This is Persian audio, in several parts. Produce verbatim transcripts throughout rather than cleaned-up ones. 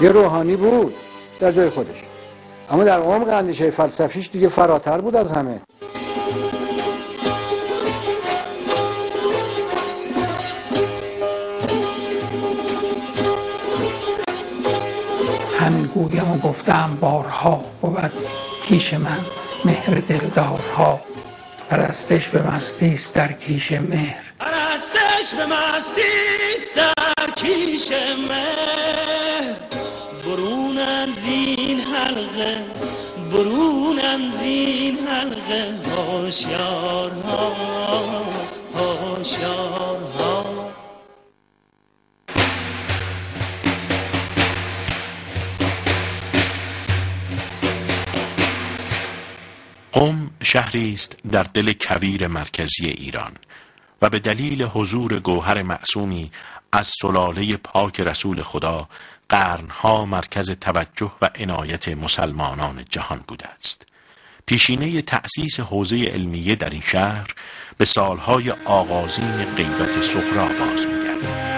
یه روحانی بود در جای خودش، اما در عمق اندیشه فلسفیش دیگه فراتر بود از همه. همین گویم و گفتم بارها، بود کیش من مهر دلدارها. پرستش به مستیست در کیش مهر، پرستش به مستیست در کیش مهر. برونن زین حلقه، برونن زین حلقه، هوشیارها هوشیارها. قم شهری است در دل کویر مرکزی ایران و به دلیل حضور گوهر معصومی از سلاله پاک رسول خدا قرنها مرکز توجه و عنایت مسلمانان جهان بوده است. پیشینه تأسیس حوزه علمیه در این شهر به سالهای آغازین غیبت صغرا باز می‌گردد.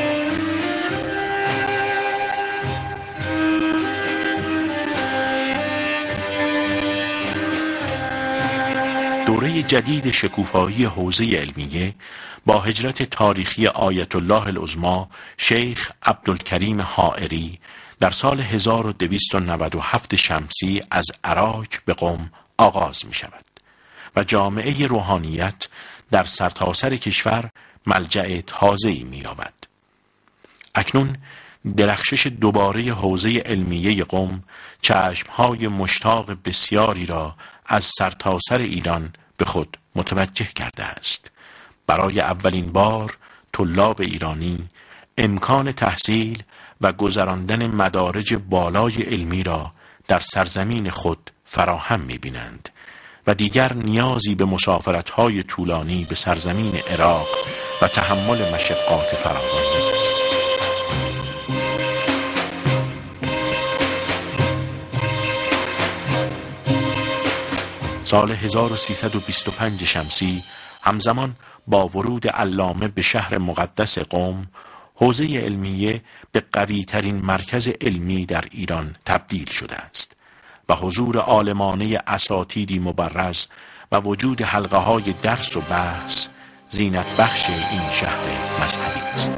دوره جدید شکوفایی حوزه علمیه با هجرت تاریخی آیت الله العظمی شیخ عبدالکریم حائری در سال هزار و دویست و نود و هفت شمسی از عراق به قم آغاز می شود و جامعه روحانیت در سرتاسر کشور ملجأ تازه‌ای می یابد. اکنون درخشش دوباره حوزه علمیه قم چشمهای مشتاق بسیاری را از سرتاسر ایران به خود متوجه کرده است. برای اولین بار طلاب ایرانی امکان تحصیل و گذراندن مدارج بالای علمی را در سرزمین خود فراهم می‌بینند و دیگر نیازی به مسافرت‌های طولانی به سرزمین عراق و تحمل مشقات فراوان نیست. سال هزار و سیصد و بیست و پنج شمسی همزمان با ورود علامه به شهر مقدس قم، حوزه علمیه به قوی ترین مرکز علمی در ایران تبدیل شده است و حضور عالمانه اساتیدی مبرز و وجود حلقه های درس و بحث زینت بخش این شهر مذهبی است.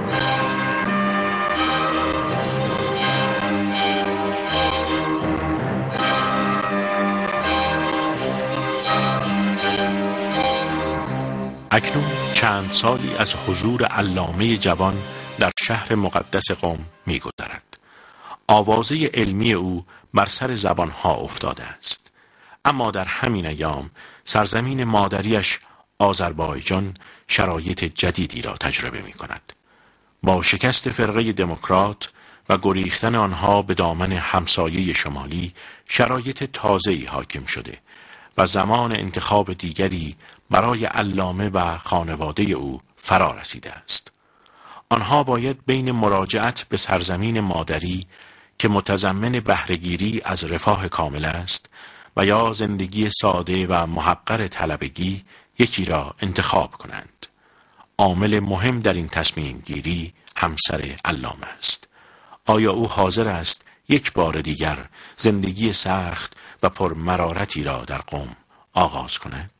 اکنون چند سالی از حضور علامه جوان در شهر مقدس قم می گذرد. آوازه علمی او بر سر زبانها افتاده است. اما در همین ایام سرزمین مادریش آذربایجان شرایط جدیدی را تجربه می کند. با شکست فرقه دموکرات و گریختن آنها به دامن همسایه شمالی شرایط تازه‌ای حاکم شده و زمان انتخاب دیگری برای علامه و خانواده او فرا رسیده است. آنها باید بین مراجعت به سرزمین مادری که متضمن بهره‌گیری از رفاه کامل است و یا زندگی ساده و محقر طلبگی یکی را انتخاب کنند. عامل مهم در این تصمیم گیری همسر علامه است. آیا او حاضر است یک بار دیگر زندگی سخت و پر مرارتی را در قم آغاز کند؟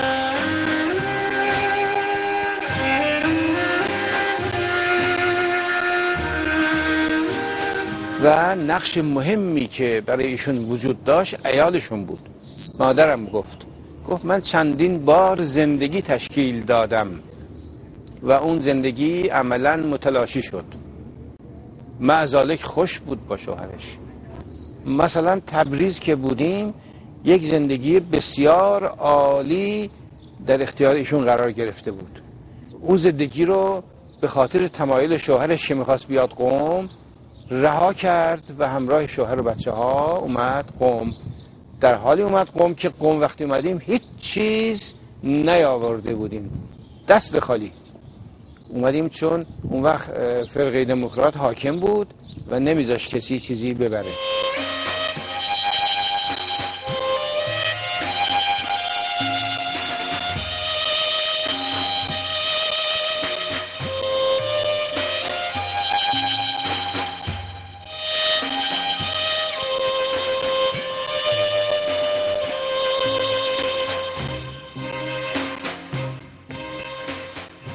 و نقش مهمی که برای ایشون وجود داشت عیالشون بود. مادرم گفت گفت من چندین بار زندگی تشکیل دادم و اون زندگی عملاً متلاشی شد. معذالک خوش بود با شوهرش. مثلا تبریز که بودیم یک زندگی بسیار عالی در اختیار ایشون قرار گرفته بود. اون زندگی رو به خاطر تمایل شوهرش که میخواست بیاد قم رها کرد و همراه شوهر و بچه ها اومد قم. در حالی اومد قم که قم وقتی اومدیم هیچ چیز نیاورده بودیم، دست خالی اومدیم، چون اون وقت فرقه دموکرات حاکم بود و نمیذاش کسی چیزی ببره.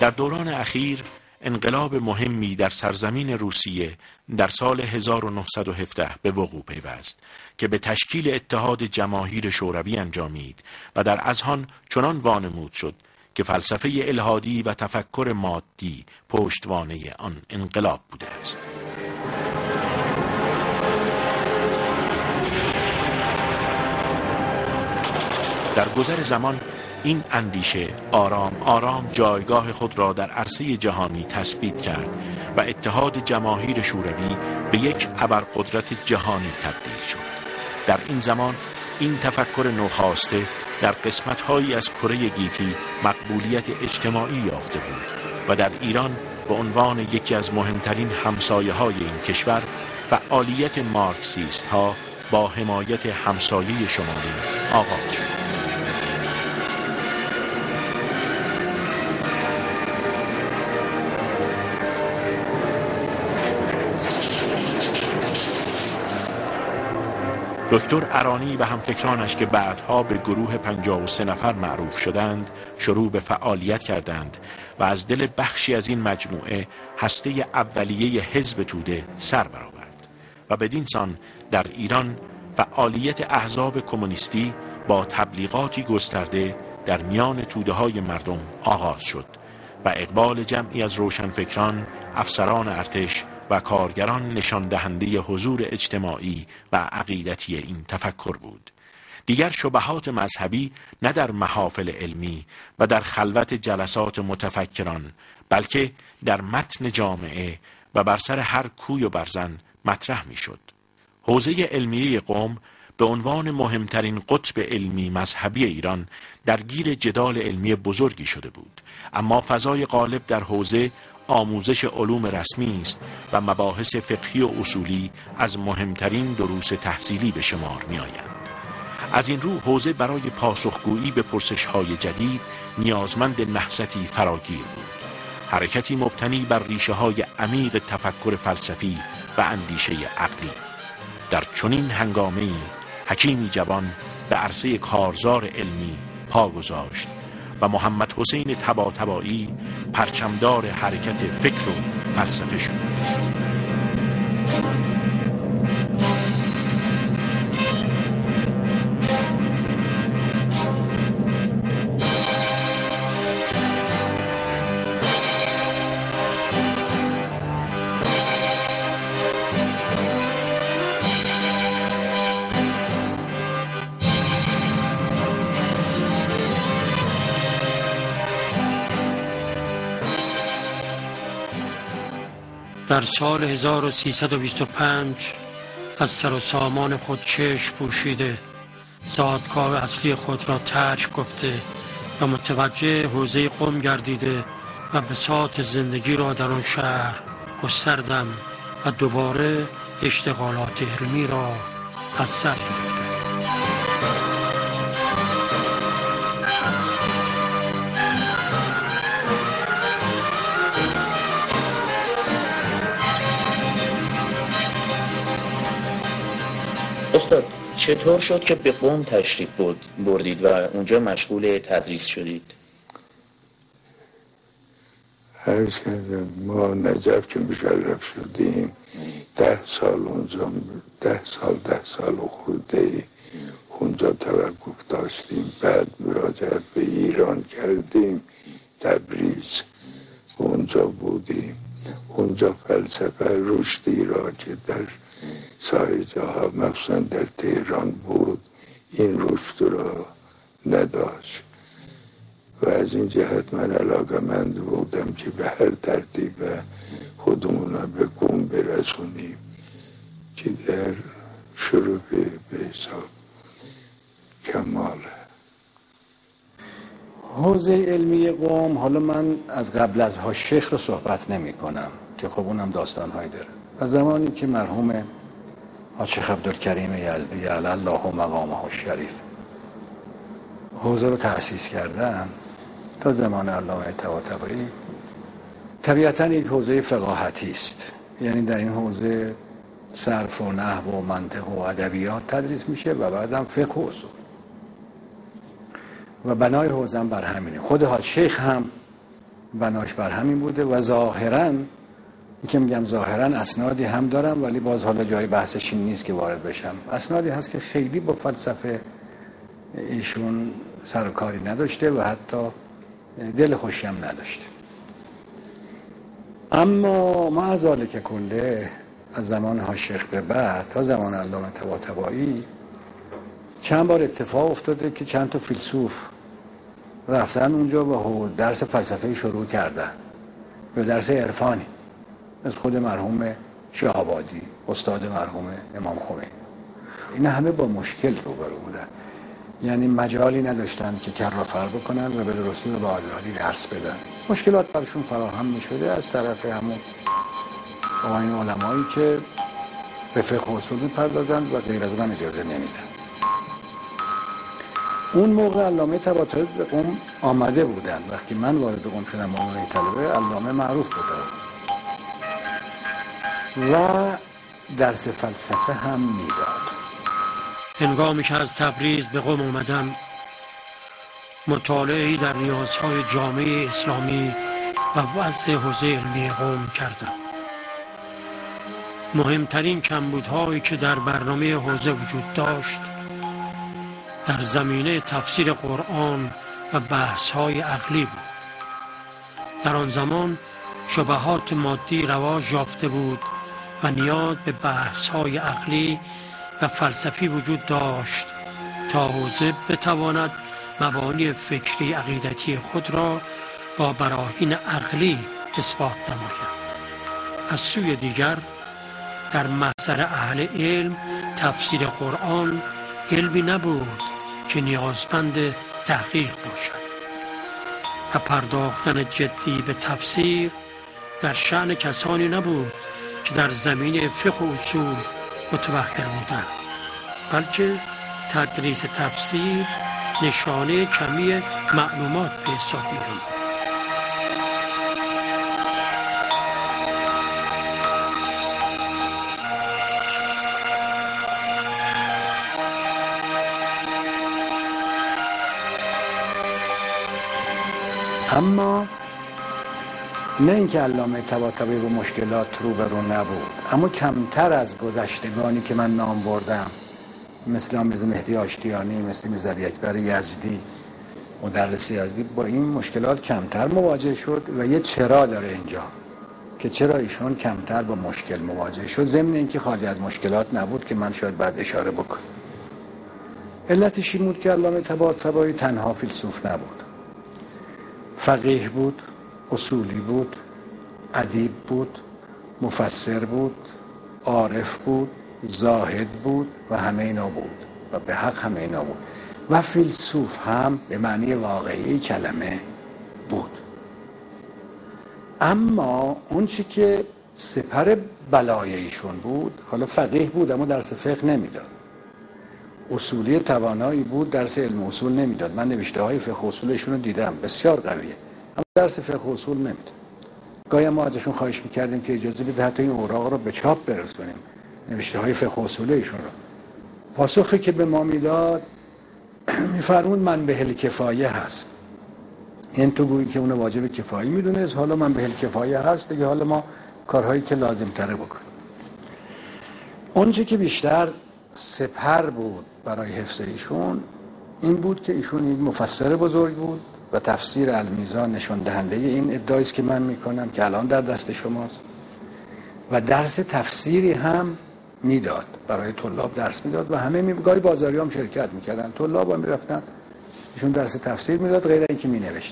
در دوران اخیر انقلاب مهمی در سرزمین روسیه در سال هزار و نهصد و هفده به وقوع پیوست که به تشکیل اتحاد جماهیر شوروی انجامید و در اذهان چنان وانمود شد که فلسفه الحادی و تفکر مادی پشتوانه آن انقلاب بوده است. در گذر زمان این اندیشه آرام آرام جایگاه خود را در عرصه جهانی تثبیت کرد و اتحاد جماهیر شوروی به یک ابرقدرت جهانی تبدیل شد. در این زمان این تفکر نوخاسته در قسمت‌هایی از کره گیتی مقبولیت اجتماعی یافته بود و در ایران به عنوان یکی از مهمترین همسایه‌های این کشور فعالیت مارکسیست‌ها با حمایت همسایه شمالی آغاز شد. دکتر ارانی و همفکرانش که بعدها به گروه پنجاه و سه نفر معروف شدند شروع به فعالیت کردند و از دل بخشی از این مجموعه هسته اولیه حزب توده سر برآورد و بدین سان در ایران فعالیت احزاب کمونیستی با تبلیغاتی گسترده در میان توده های مردم آغاز شد و اقبال جمعی از روشنفکران، افسران ارتش و کارگران نشان دهنده حضور اجتماعی و عقیدتی این تفکر بود. دیگر شبهات مذهبی نه در محافل علمی و در خلوت جلسات متفکران بلکه در متن جامعه و بر سر هر کوی و برزن مطرح می شد. حوزه علمیه قم به عنوان مهمترین قطب علمی مذهبی ایران درگیر جدال علمی بزرگی شده بود، اما فضای غالب در حوزه آموزش علوم رسمی است و مباحث فقهی و اصولی از مهمترین دروس تحصیلی به شمار می آیند. از این رو حوزه برای پاسخگویی به پرسش‌های جدید نیازمند نهضتی فراگیر بود، حرکتی مبتنی بر ریشه‌های عمیق تفکر فلسفی و اندیشه عقلی. در چنین هنگامه‌ای حکیمی جوان به عرصه کارزار علمی پا گذاشت و محمد حسین طباطبایی پرچمدار حرکت فکر و فلسفه شد. در سال هزار و سیصد و بیست و پنج از سر و سامان خود چشم پوشیده، زادگاه اصلی خود را ترک گفته و متوجه حوزه قم گردیده و بساط زندگی را در آن شهر گستردم و دوباره اشتغالات علمی را از سر گرفتم. استاد چطور شد که به قم تشریف بردید و اونجا مشغول تدریس شدید؟ عرض کردم ما نجف که مشرف شدیم ده سال اونجا ده سال ده سال خورده اونجا توقف داشتیم، بعد مراجعت به ایران کردیم، تبریز اونجا بودیم. اونجا فلسفه رشدی را که در سایر جاها مخصوصا در تهران بود این رشد را نداشت و از این جهت من علاقه‌مند بودم که به هر ترتیب خودمون را به قم برسونیم که در شروع به حساب کماله. حوزه علمی قم، حالا من از قبل از هاشیخ رو صحبت نمی کنم که خب اونم داستانهایی داره. از زمانی که مرحوم شیخ عبدالکریم یزدی علی الله مقامه الشریف حوزه رو تأسیس کردن تا زمان علامه طباطبایی، طبیعتاً یک حوزه فقاهتی است، یعنی در این حوزه صرف و نحو و منطق و ادبیات تدریس میشه و بعدم فقه و اصول و بنای حوزه هم بر همینه. خود حاج شیخ هم بناش بر همین بوده و ظاهراً این که میگم ظاهراً اسنادی هم دارم، ولی باز حالا جای بحثش این نیست که وارد بشم. اسنادی هست که خیلی با فلسفه ایشون سر و کاری نداشته و حتی دل خوشی هم نداشته. اما ما از آله که کله از زمان حاشیخ به بعد تا زمان علامه طباطبایی چند بار اتفاق افتاده که چند تا فیلسوف رفتن اونجا و درس فلسفه شروع کردن به درس عرفانی، از خود مرحوم شهابادی، استاد مرحوم امام خمینی. این همه با مشکل روبرو بودن، یعنی مجالی نداشتن که کر و فر بکنن و به درستی و به آزادی درس بدن. مشکلات برشون فراهم می شده از طرف همون آقایون علمایی که به فقه و اصول می‌پردازند و غیر از اون اجازه نمیدن. اون موقع علامه طباطبایی به قم آمده بودن. وقتی من وارد قم شدم به عنوان طالبه، علامه معروف بودن و درس فلسفه هم میداد. هنگامی که از تبریز به قم اومدم، مطالعه‌ای در نیازهای جامعه اسلامی و وضع حوزه علمی قم کردم. مهمترین کمبودهایی که در برنامه حوزه وجود داشت در زمینه تفسیر قرآن و بحث‌های عقلی بود. در آن زمان شبهات مادی رواج یافته بود و نیاز به بحث‌های عقلی و فلسفی وجود داشت تا حوزه بتواند مبانی فکری عقیدتی خود را با براهین عقلی اثبات نماید. از سوی دیگر در محضر اهل علم تفسیر قرآن علمی نبود که نیازمند تحقیق باشد و پرداختن جدی به تفسیر در شأن کسانی نبود که در زمینه فقه و اصول متبحر بودند، بلکه تدریس تفسیر نشانه کمی معلومات به حساب می آمد. اما نه اینکه علامه طباطبایی با مشکلات روبرو نبود، اما کمتر از گذشتگانی که من نام بردم، مثل میرزا مهدی آشتیانی، مثل میرزا علی اکبر یزدی، مدرس یزدی، با این مشکلات کمتر مواجه شد. و یه چرا داره اینجا که چرا ایشون کمتر با مشکل مواجه شد، ضمن اینکه خالی از مشکلات نبود که من شاید بعد اشاره بکنم. علتش این بود که علامه طباطبایی تنها فیلسوف نبود، فقیه بود، اصولی بود، ادیب بود، مفسر بود، عارف بود، زاهد بود و همه اینا بود و به حق همه اینا بود و فیلسوف هم به معنی واقعی کلمه بود. اما اون چی که سپر بلای ایشون بود، حالا فقیه بود اما درس فقه نمیداد، اصولی توانایی بود درس علم اصول نمیداد. من نوشته های فقه اصول ایشون رو دیدم، بسیار قویه، اما درس فقه اصول نمیداد. گاهی ما ازشون خواهش میکردیم که اجازه بده حتی این اوراق رو به چاپ برسونیم، نوشته های فقه اصول ایشون رو. پاسخی که به ما میداد میفرمود من به هل کفایه هست، این تو گویی که اون واجب کفایی میدونه، حالا من به هل کفایه هست دیگه، حالا ما کارهایی که لازم تره بکنیم. اونچه که بیشتر سپر بود برای حفظ ایشون این بود که ایشون یک مفسر بزرگ بود و تفسیر المیزان نشان دهنده این ادعایی است که من میکنم که الان در دست شماست و درس تفسیری هم میداد، برای طلاب درس میداد و همه می گاهی بازاری هم شرکت میکردن، طلاب هم میرفتن ایشون درس تفسیر میداد غیر اینکه مینوشت.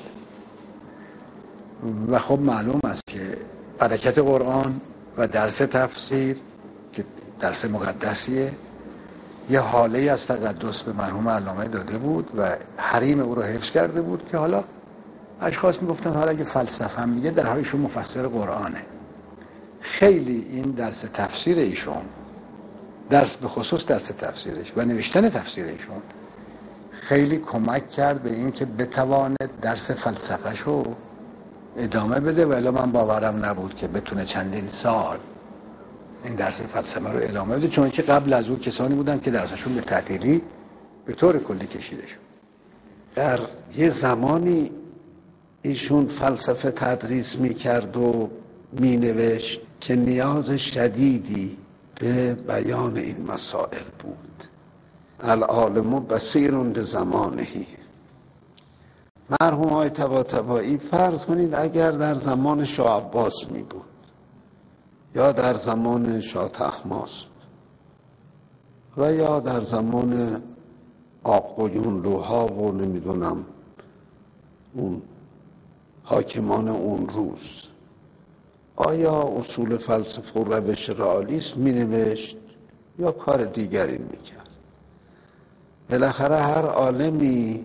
و خب معلوم است که برکت قرآن و درس تفسیر که درس مقدسیه یه حاله از تقدس به مرحوم علامه داده بود و حریم او رو حفظ کرده بود که حالا اشخاص میگفتن حالا اگه فلسفه هم میگه در حال ایشون مفسر قرآنه. خیلی این درس تفسیر ایشون، درس به خصوص درس تفسیرش و نوشتن تفسیر ایشون خیلی کمک کرد به این که بتواند درس فلسفهش رو ادامه بده و الا من باورم نبود که بتونه چندین سال این درس فلسفه رو ادامه بده، چون که قبل از اون کسانی بودن که درسشون به تعطیلی به طور کلی کشیده شد. در یه زمانی ایشون فلسفه تدریس میکرد و مینوشت که نیاز شدیدی به بیان این مسائل بود. العالم بصیر بزمانه. مرحوم آقای طباطبایی فرض کنید اگر در زمان شاه عباس می بود یا در زمان شاه طهماسب و یا در زمان آقایون لوها و نمیدونم اون حاکمان اون روز، آیا اصول فلسفه و روش رئالیسم می نوشت یا کار دیگری می کرد؟ بالاخره هر عالمی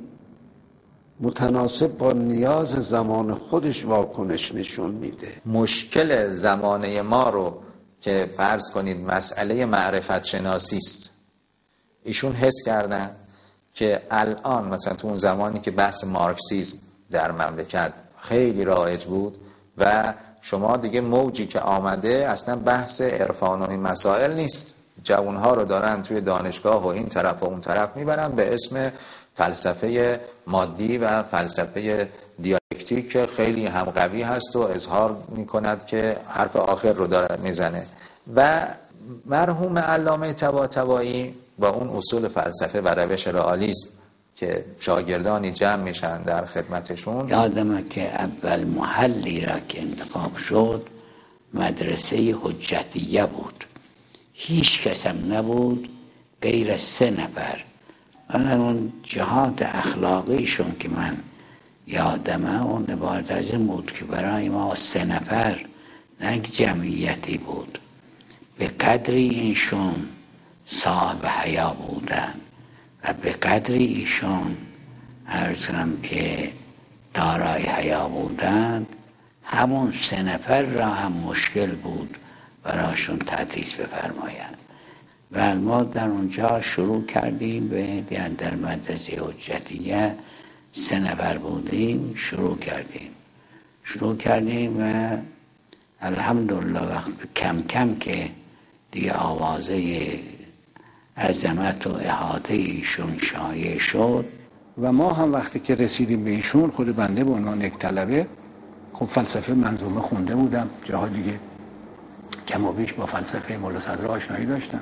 متناسب با نیاز زمان خودش واکنش نشون میده. مشکل زمانه ما رو که فرض کنید مسئله معرفت شناسی است، ایشون حس کردن که الان مثلا تو اون زمانی که بحث مارکسیسم در مملکت خیلی رایج بود و شما دیگه موجی که آمده اصلا بحث عرفان و این مسائل نیست، جوانها رو دارن توی دانشگاه و این طرف و اون طرف میبرن به اسم فلسفه مادی و فلسفه دیالکتیک که خیلی هم قوی هست و اظهار میکند که حرف آخر رو داره میزنه. و مرحوم علامه طباطبایی با اون اصول فلسفه و روش رئالیسم که شاگردانی جمع میشن در خدمتشون، یادمه که اول محلی را که انتخاب شد مدرسه حجتیه بود، هیچ کس هم نبود غیر سه نفر. من اون جهات اخلاقیشون که من یادمه اون عبارت از این بود که برای ما سه نفر نه جمعیتی بود، به قدری اینشون صاحب حیا بودن و به قدری ایشون عرض کنم که دارای حیا بودن، همون سه نفر را هم مشکل بود براشون تدریس بفرمایند. و ما در اونجا شروع کردیم به در مدرسه حجتیه سه نفر بودیم، شروع کردیم شروع کردیم و الحمدلله وقت کم کم که دیگه آوازه عظمت و احاطه ایشون شایع شد و ما هم وقتی که رسیدیم به ایشون، خود بنده به عنوان یک طلبه خب فلسفه منظومه خونده بودم، جاها دیگه کم و بیش با فلسفه مولا صدر آشنایی داشتم،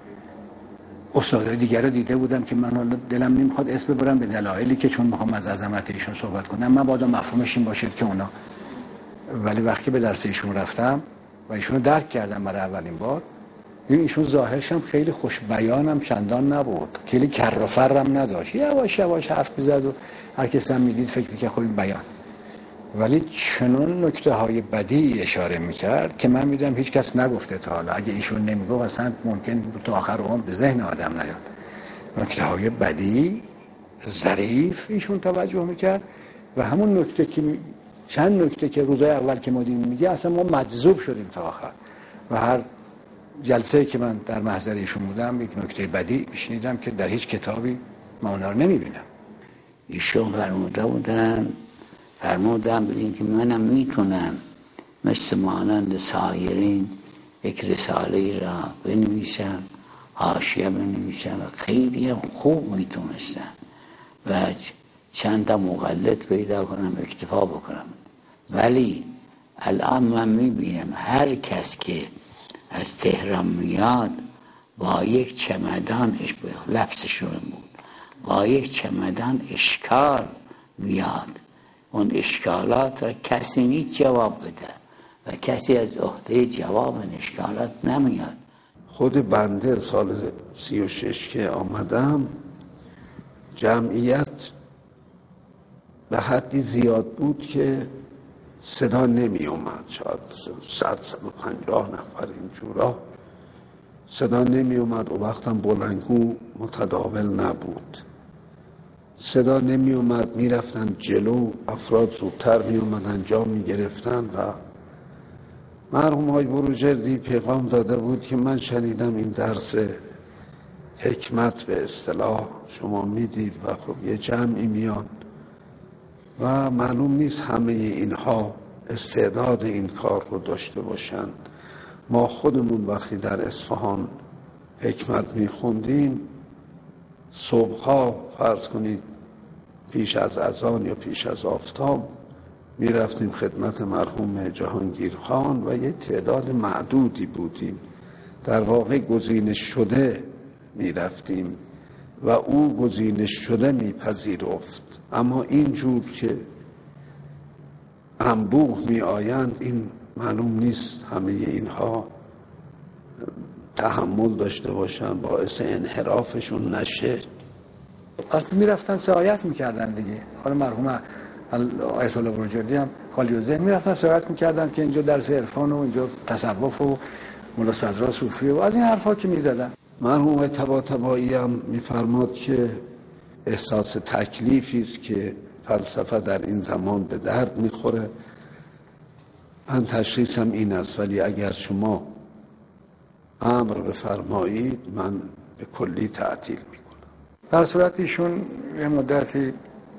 استادای دیگر رو دیده بودم که من دلم نمیخواد اسم ببرم به دلایلی که چون میخوام از عظمت ایشون صحبت کنم من باید مفهومش این باشید که اونا، ولی وقتی به درس ایشون رفتم و ایشون رو درک کردم برای اولین بار، ایشون ظاهرش هم خیلی خوش بیانم چندان نبود، خیلی کر و فرم نداشت، یواش یواش حرف میزد و هر کس هم میدید فکر میکرد خب این بیان، ولی چنون نکته های بدی اشاره میکرد که من میدونم هیچ کس نگفته تا حالا، اگه ایشون نمیگفت اصلا ممکن بود تا آخر عمر به ذهن آدم نیاد. نکته های بدی ظریف ایشون توجه میکرد و همون نکته که چند نکته که روزای اول که ما دیدیم میگه اصلا ما مجذوب شدیم تا آخر و هر جلسه که من در محضر ایشون بودم یک نکته بدی میشنیدم که در هیچ کتابی من اونا رو نمیبینم. ایشون فرموده بودن فرمودم بودین که منم میتونم مثل مانند سایرین یک رساله را بنویسم، حاشیه بنویسم و خیلی هم خوب میتونستم و چند تا مقلد پیدا کنم اکتفا بکنم. ولی الان من میبینم هر کس که از تهران میاد با یک چمدان، لفظشون بود، با یک چمدان اشکال میاد، اون اشکالات را کسی نیست جواب بده و کسی از عهده جواب این اشکالات نمیاد. خود بنده سال سی و شش که آمدم جمعیت به حدی زیاد بود که صدا نمی اومد، شاید صد صد و پنجاه نفر اینجورا صدا نمی اومد و وقتم بلندگو متداول نبود، صدا نمی اومد، می رفتن جلو، افراد زودتر می اومدن جا می گرفتن و مرحوم های بروجردی پیغام داده بود که من شنیدم این درس حکمت به اصطلاح شما میدید و خب یه جمعی میان و معلوم نیست همه اینها استعداد این کار رو داشته باشن. ما خودمون وقتی در اصفهان حکمت میخوندیم صبحها فرض کنید پیش از اذان یا پیش از آفتاب می رفتیم خدمت مرحوم جهانگیر خان و یه تعداد معدودی بودیم، در واقع گزینش شده می رفتیم و او گزینش شده می پذیرفت. اما اینجور که انبوه می آیند این معلوم نیست همه اینها تحمل داشته باشن، باعث انحرافشون نشه. وقتی می رفتن سعایت می کردن دیگه. حالا مرحوم آیت الله بروجردی هم خالی و ذهن می رفتن سعایت می کردن که اینجا درس عرفان و اینجا تصوف و ملا صدرا صوفی و از این حرفا که می زدن. مرحوم طباطبایی هم می فرماد که احساس تکلیفی است که فلسفه در این زمان به درد می خوره. من تشخیصم این است، ولی اگر شما امر بفرمایید من به کلی تعطیل می کنم. در صورت ایشون یه مدتی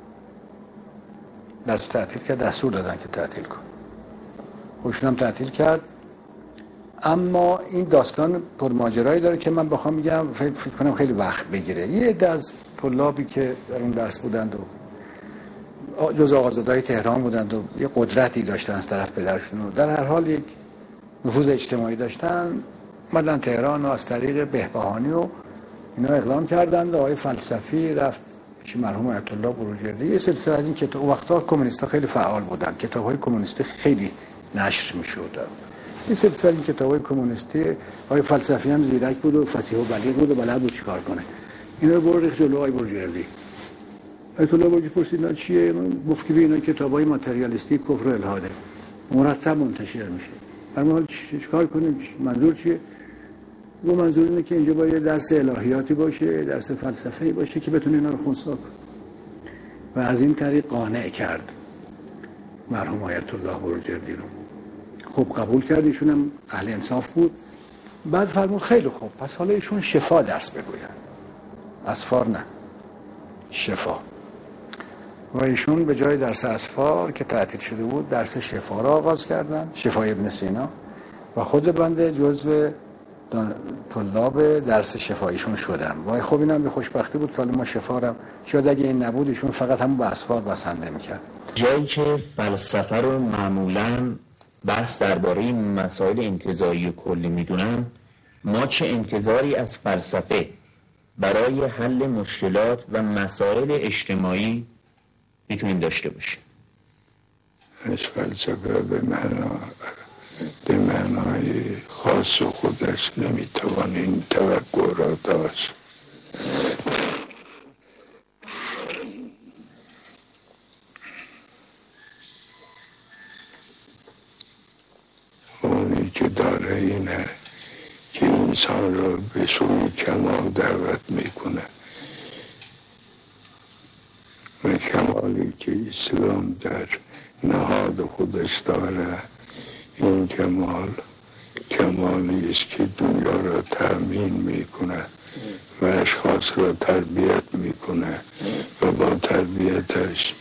درس تعطیل کرد، دستور دادن که تعطیل کن. ایشون هم تعطیل کرد. اما این داستان پرماجرایی داره که من بخوام بگم فکر کنم خیلی وقت بگیره. یه عده از طلابی که در اون درس بودند و جز آقازاده‌های تهران بودند و یه قدرتی داشتن از طرف پدرشون و در هر حال یک نفوذ اجتماعی داشتن، اومدن تهران و از طریق بهبهانی و اینا اقدام کردند. آقای فلسفی رفت پیش مرحوم آیت الله بروجردی. یه سلسله از این کتاب، وقتا کمونیست‌ها خیلی فعال بودن، کتاب‌های کمونیستی خیلی نشر می‌شد. این سلسله این کتاب‌های کمونیستی، آقای فلسفی هم زیرک بود و فصیح و بلیغ بود و بلد بود چیکار کنه. اینا رو برد جلو آقای بروجردی. آیت الله بروجردی پرسید اینا چیه؟ گفت که اینا کتاب‌های ماتریالیستی کفر و الحاده، مرتب منتشر میشه. هر حال چیکار کنیم؟ منظور چیه؟ و منظور اینه که اینجا باید درس الهیاتی باشه، درس فلسفه‌ای باشه که بتونه اینا رو خنثی کنه. و از این طریق قانع کرد مرحوم آیت الله بروجردی رو. خب قبول کرد، ایشون هم اهل انصاف بود. بعد فرمود خیلی خوب، پس حالا ایشون شفا درس بگوین، اسفار نه، شفا. و ایشون به جای درس اسفار که تعطیل شده بود درس شفا را آغاز کردن، شفای ابن سینا، و خود بنده جزو طلاب درس شفاییشون شدم. وای خب اینم به خوشبختی بود که حالا ما شفا را شاید اگه این نبود ایشون فقط همون به اسفار بسنده میکرد. جایی که فلسفه رو معمولاً بحث درباره مسائل انتزاعی و کلی میدونن، ما چه انتظاری از فلسفه برای حل مشکلات و مسائل اجتماعی میتونیم داشته باشیم؟ از فلسفه به معنا به معنای خاص خودش نمیتوان این توقع را داشت. اونی که داره اینه که انسان را به سوی کمال دعوت میکنه و کمالی که اسلام در نهاد خودش داره، این کمال کمالی است که دنیا را تأمین میکنه و اشخاص را تربیت میکنه و با تربیتش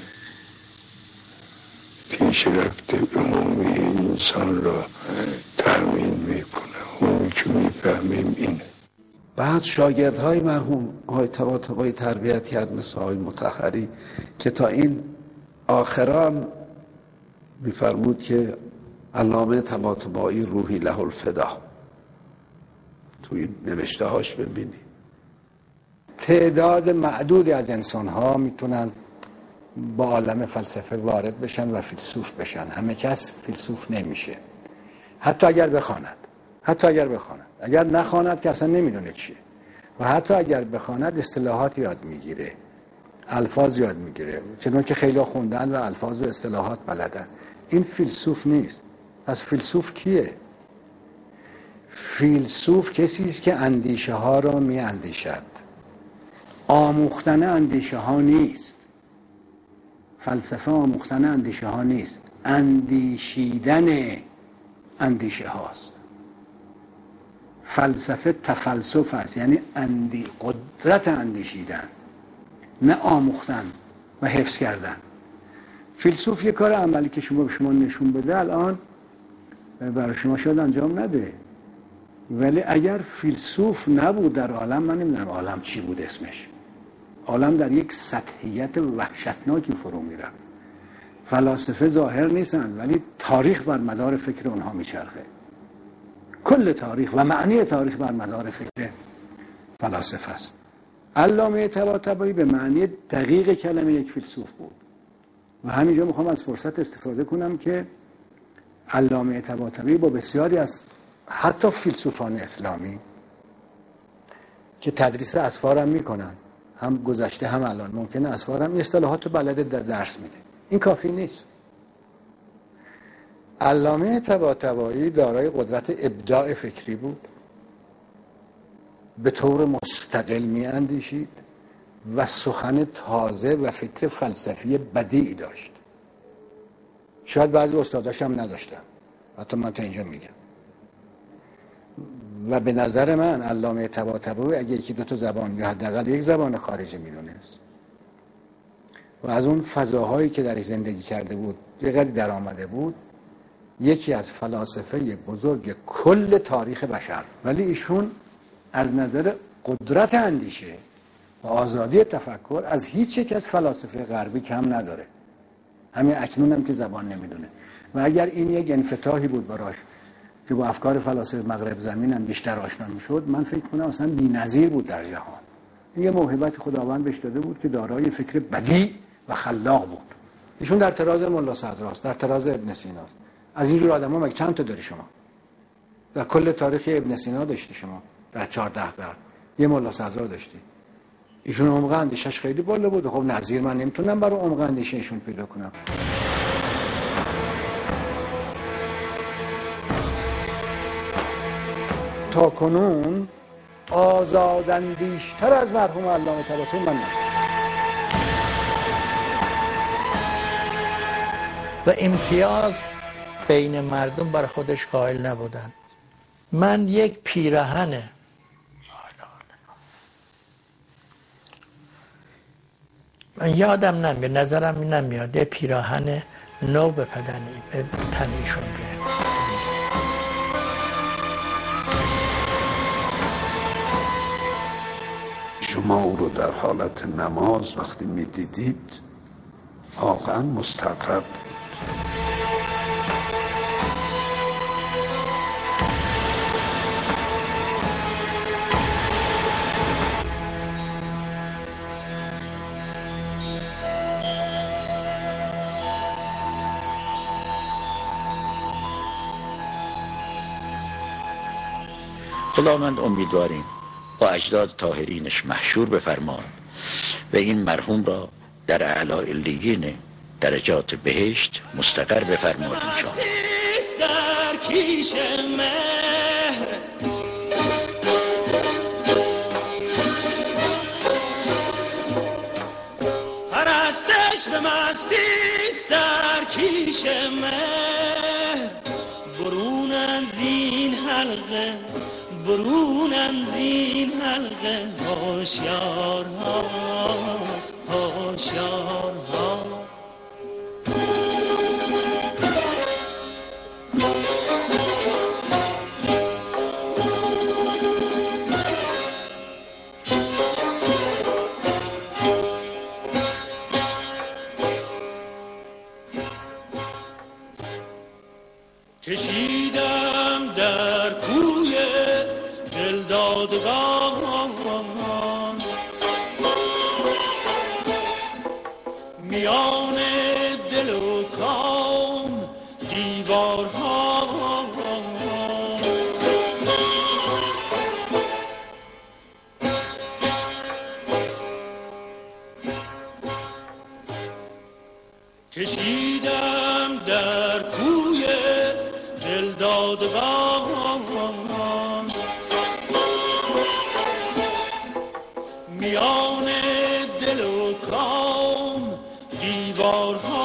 پیشرفت عمومی انسان را تأمین میکنه. اونی که میفهمیم اینه. بعد شاگردهای مرحوم آقای طباطبایی تربیت کرد، مثل آقای مطهری که تا این آخران میفرمود که علامه طباطبایی روحی له الفدا، توی نوشته هاش ببینی. تعداد معدودی از انسان ها میتونن با عالم فلسفه وارد بشن و فیلسوف بشن. همه کس فیلسوف نمیشه، حتی اگر بخواند. حتی اگر بخواند، اگر نخواند که اصلا نمیدونه چیه. و حتی اگر بخواند اصطلاحات یاد میگیره، الفاظ یاد میگیره، چون که خیلی خوندن و الفاظ و اصطلاحات بلدن. این فیلسوف نیست. پس فیلسوف کیه؟ فیلسوف کسی است که اندیشه ها را می اندیشد. آموختن اندیشه ها نیست. فلسفه آموختن اندیشه ها نیست، اندیشیدن اندیشه هاست. فلسفه تفلسف است، یعنی اندی قدرت اندیشیدن، نه آموختن و حفظ کردن. فیلسوف یه کار عملی که شما به شما نشون بده الان برای شما شاید انجام نده، ولی اگر فیلسوف نبود در عالم، من نمیدونم عالم چی بود اسمش. عالم در یک سطحیت وحشتناکی فرو میرفت. فلاسفه ظاهر نیستند ولی تاریخ بر مدار فکر اونها میچرخه. کل تاریخ و معنی تاریخ بر مدار فکر فلاسفه است. علامه طباطبایی به معنی دقیق کلمه یک فیلسوف بود و همینجا میخوام از فرصت استفاده کنم که علامه طباطبایی با بسیاری از حتی فیلسوفان اسلامی که تدریس اسفار هم میکنن، هم گذشته هم الان، ممکنه اسفار هم این اصطلاحات رو بلد در درس میده، این کافی نیست. علامه طباطبایی دارای قدرت ابداع فکری بود، به طور مستقل می اندیشید و سخن تازه و فکر فلسفی بدیعی داشت. شاید بعضی استاداش هم نداشتن، حتی من تا اینجا میگم. و به نظر من علامه طباطبایی اگه یکی دو تا زبان یا حداقل یک زبان خارجی میدونست و از اون فضاهایی که درش زندگی کرده بود یه قدری در آمده بود، یکی از فلاسفه بزرگ کل تاریخ بشر. ولی ایشون از نظر قدرت اندیشه و آزادی تفکر از هیچ یک از فلاسفه غربی کم نداره. همین اکنون هم که زبان نمیدونه. و اگر این یک انفتاحی بود براش که با افکار فلاسفه مغرب زمین هم بیشتر آشنا میشد، من فکر کنم اصلا بی‌نظیر بود در جهان. این یه موهبت خداوند بهش داده بود که دارای فکر بدیع و خلاق بود. ایشون در تراز ملا صدراست، در تراز ابن سیناست. از اینجور آدم‌ها مگه چند تا داری شما؟ در کل تاریخ ابن سینا داشتی شما در چهارده در یه ملا صدرا داشتی. ایشون عمق اندیشش خیلی بالا بود. خب نظیر من نمیتونم برای عمق اندیشه ایشون پیدا کنم. تا کنون آزاداندیشتر از مرحوم علامه طباطبایی من ندیدم. و امتیاز بین مردم برای خودش قائل نبودن. من یک پیراهنه من یادم نمیاد، نظرم نمیاد، یه پیراهن نو به پدنی به تنیشون بیاد. شما او رو در حالت نماز وقتی میدیدید واقعا مستغرب بود. خداوند امیدواریم با اجداد طاهرینش محشور بفرماد و این مرحوم را در اعلی علیین درجات بهشت مستقر بفرماد انشاءالله. در کیش مهر پرستش به مستیست در کیش مهر برونن زین حلقه برونن زین حلقه هوشیارها هوشیارها کشیدم در کوی دلدادگان میان دل و کام دیوارها کشیدم در کوی دلدادگان میان دل و کام دیوارها